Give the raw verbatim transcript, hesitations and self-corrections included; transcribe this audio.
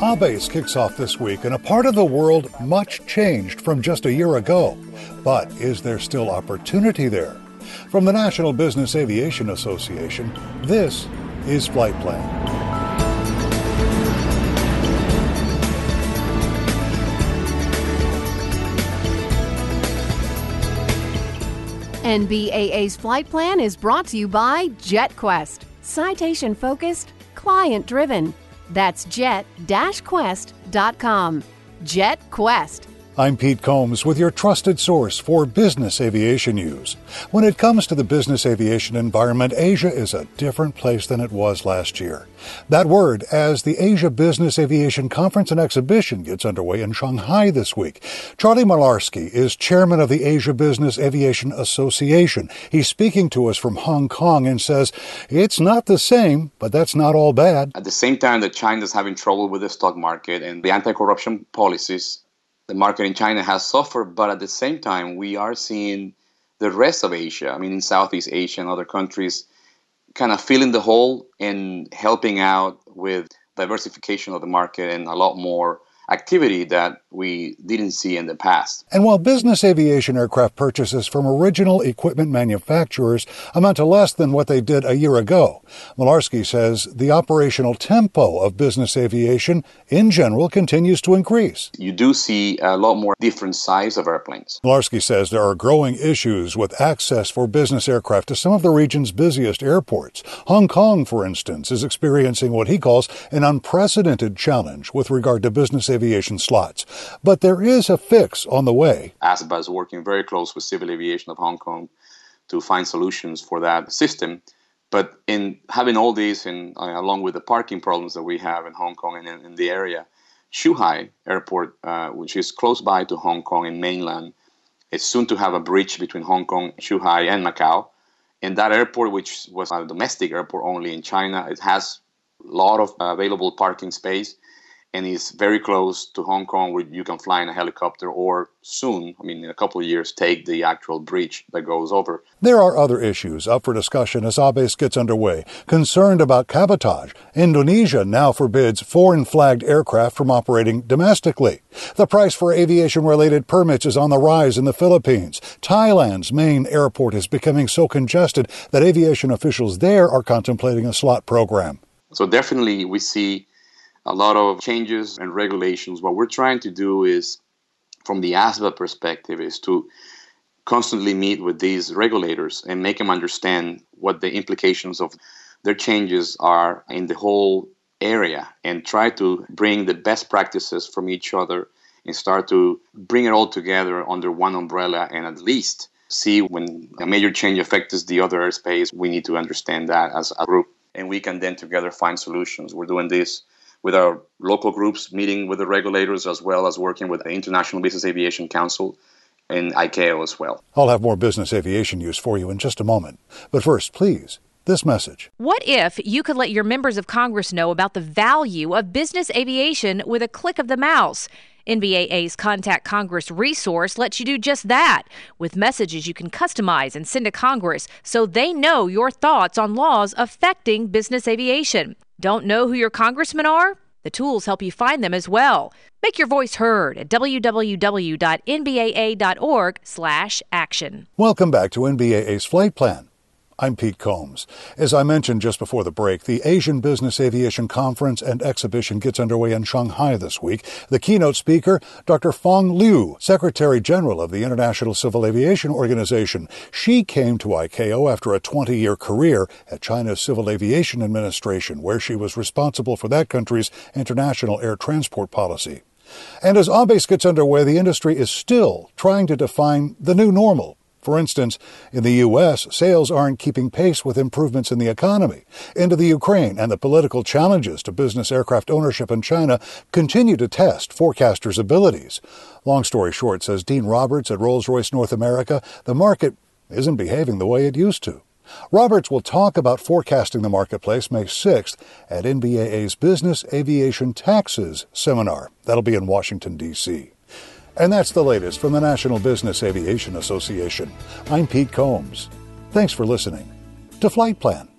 ABACE kicks off this week in a part of the world much changed from just a year ago. But is there still opportunity there? From the National Business Aviation Association, this is Flight Plan. N B A A's Flight Plan is brought to you by JetQuest. Citation-focused, client-driven. That's jet dash quest dot com. JetQuest. I'm Pete Combs with your trusted source for business aviation news. When it comes to the business aviation environment, Asia is a different place than it was last year. That word as the Asia Business Aviation Conference and Exhibition gets underway in Shanghai this week. Charlie Malarski is chairman of the Asia Business Aviation Association. He's speaking to us from Hong Kong and says it's not the same, but that's not all bad. At the same time that China's having trouble with the stock market and the anti-corruption policies, the market in China has suffered, but at the same time, we are seeing the rest of Asia, I mean, in Southeast Asia and other countries, kind of filling the hole and helping out with diversification of the market and a lot more activity that we didn't see in the past. And while business aviation aircraft purchases from original equipment manufacturers amount to less than what they did a year ago, Malarski says the operational tempo of business aviation in general continues to increase. You do see a lot more different size of airplanes. Malarski says there are growing issues with access for business aircraft to some of the region's busiest airports. Hong Kong, for instance, is experiencing what he calls an unprecedented challenge with regard to business aviation slots. But there is a fix on the way. A S B A is working very close with Civil Aviation of Hong Kong to find solutions for that system. But in having all these, and uh, along with the parking problems that we have in Hong Kong and in, in the area, Zhuhai Airport, uh, which is close by to Hong Kong in mainland, is soon to have a bridge between Hong Kong, Zhuhai, and Macau. And that airport, which was a domestic airport only in China, it has a lot of uh, available parking space, and is very close to Hong Kong, where you can fly in a helicopter or soon, I mean, in a couple of years, take the actual bridge that goes over. There are other issues up for discussion as ABACE gets underway. Concerned about cabotage, Indonesia now forbids foreign-flagged aircraft from operating domestically. The price for aviation-related permits is on the rise in the Philippines. Thailand's main airport is becoming so congested that aviation officials there are contemplating a slot program. So definitely we see a lot of changes and regulations. What we're trying to do is, from the A S B A perspective, is to constantly meet with these regulators and make them understand what the implications of their changes are in the whole area, and try to bring the best practices from each other and start to bring it all together under one umbrella, and at least see when a major change affects the other airspace, we need to understand that as a group, and we can then together find solutions. We're doing this with our local groups, meeting with the regulators, as well as working with the International Business Aviation Council and I C A O as well. I'll have more business aviation news for you in just a moment. But first, please, this message. What if you could let your members of Congress know about the value of business aviation with a click of the mouse? N B A A's Contact Congress resource lets you do just that, with messages you can customize and send to Congress so they know your thoughts on laws affecting business aviation. Don't know who your congressmen are? The tools help you find them as well. Make your voice heard at w w w dot n b a a dot org slash action. Welcome back to N B A A's Flight Plan. I'm Pete Combs. As I mentioned just before the break, the Asian Business Aviation Conference and Exhibition gets underway in Shanghai this week. The keynote speaker, Doctor Feng Liu, Secretary General of the International Civil Aviation Organization. She came to I C A O after a twenty-year career at China's Civil Aviation Administration, where she was responsible for that country's international air transport policy. And as ABACE gets underway, the industry is still trying to define the new normal. For instance, in the U S, sales aren't keeping pace with improvements in the economy. Into the Ukraine and the political challenges to business aircraft ownership in China continue to test forecasters' abilities. Long story short, says Dean Roberts at Rolls-Royce North America, the market isn't behaving the way it used to. Roberts will talk about forecasting the marketplace May sixth at N B A A's Business Aviation Taxes seminar. That'll be in Washington, D C And that's the latest from the National Business Aviation Association. I'm Pete Combs. Thanks for listening to Flight Plan.